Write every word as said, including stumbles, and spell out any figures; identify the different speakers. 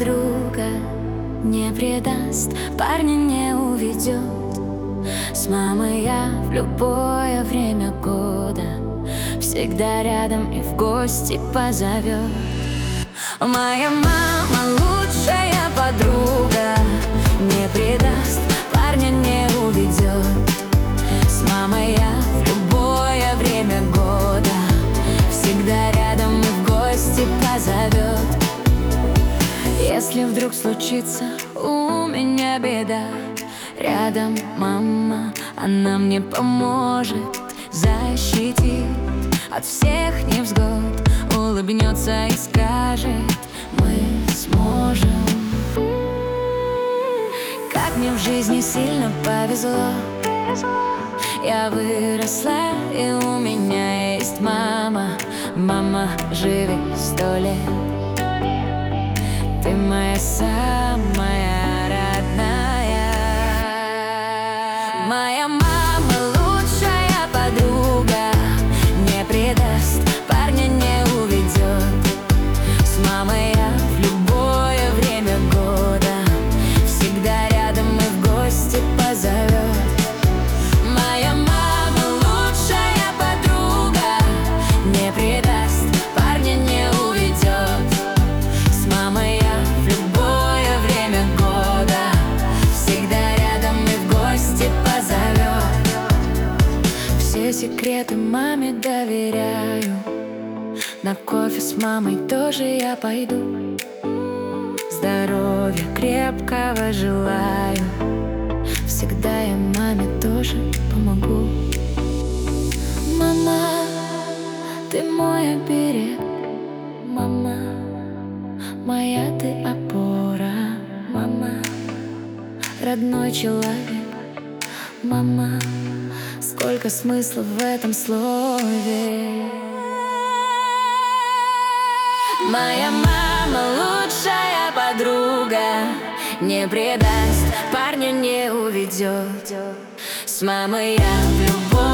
Speaker 1: подруга, не предаст, парня не уведет. С мамой я в любое время года всегда рядом и в гости позовет. Моя мама лучшая подруга, не предаст, парня не уведет. С мамой я в любое время года всегда рядом и в гости позовет. Если вдруг случится у меня беда, рядом мама, она мне поможет, защитит от всех невзгод, улыбнется и скажет: мы сможем. Как мне в жизни сильно повезло, я выросла, и у меня есть мама. Мама, живи сто лет, ты моя самая родная. Моя мама лучшая подруга, не предаст, парня не уведет. С мамой я в любое время года всегда рядом и в гости позовет. Моя мама лучшая подруга, не предаст, парня не уведет. С мамой я в любое время года всегда рядом и в гости позовет. Все секреты маме доверяю, на кофе с мамой тоже я пойду. Здоровья крепкого желаю, всегда я маме тоже помогу. Мама, ты мой оберег, мама, моя ты опора, мама, родной человек, мама, сколько смысла в этом слове. Моя мама лучшая подруга, не предаст, парня не уведет. С мамой я в любовь